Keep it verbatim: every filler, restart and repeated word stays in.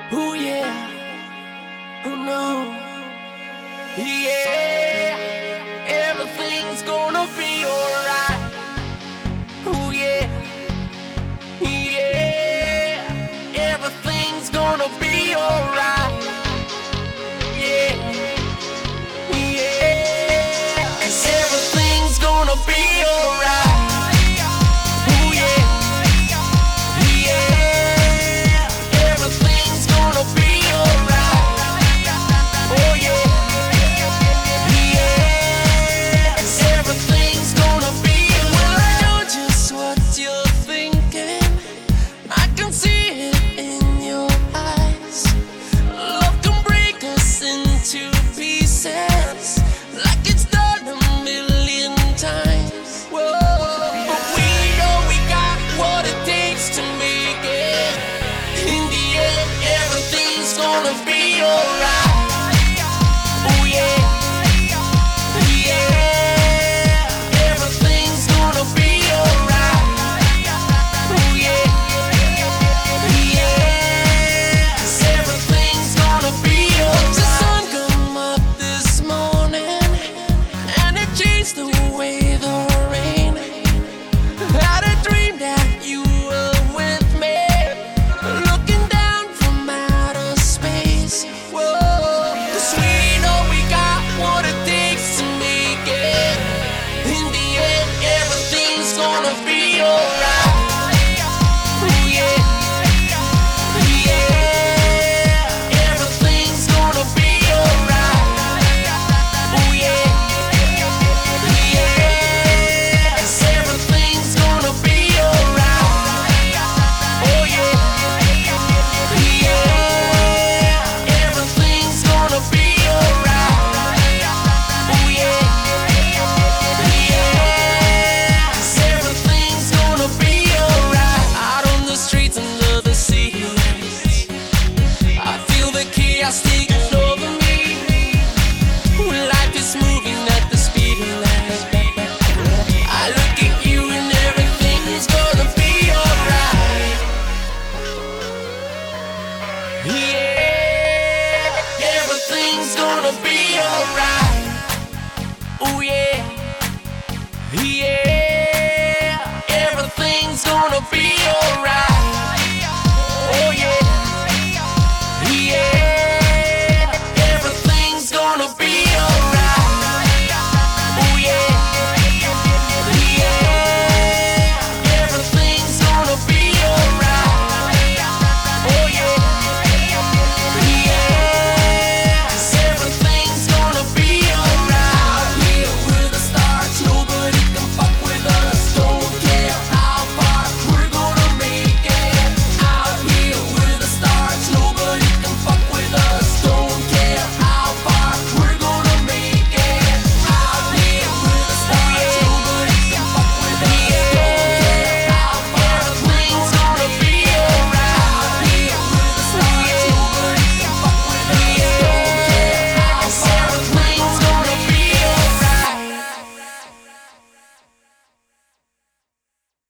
Ooh yeah, oh no, yeah, everything's gonna be alright. Ooh yeah, yeah, everything's gonna be alright. Yeah, yeah, 'cause everything's gonna be alright. Ooh yeah, yeah, everything's gonna be alright. Oh yeah, yeah, 'cause everything's gonna be alright. Well, I know just what you're thinking. I can see it in your eyes. Love can break us into pieces like it's done a million times. Whoa, but we know we got what it takes to make it. In the end, everything's gonna be alright. Oh yeah, yeah, everything's gonna be alright. Oh yeah, yeah, 'cause everything's gonna be alright. The sun come up this morning and it changed the way the rain. Had a dream that you were with me, looking down from outer space. Whoa, 'cause we know we got what it takes to make it. In the end, everything's gonna be alright. Ooh yeah, yeah, everything's gonna be alright. Ooh yeah, yeah, 'cause everything's gonna be alright. Oh yeah, yeah, everything's gonna be alright. Oh yeah, yeah, 'cause everything's gonna be alright. Out on the streets under the city lights, I feel the chaos taking over me. Life is moving at the speed of light. I look at you and everything's gonna be alright. Yeah, everything's gonna be alright. Oh yeah, yeah, everything's gonna be alright.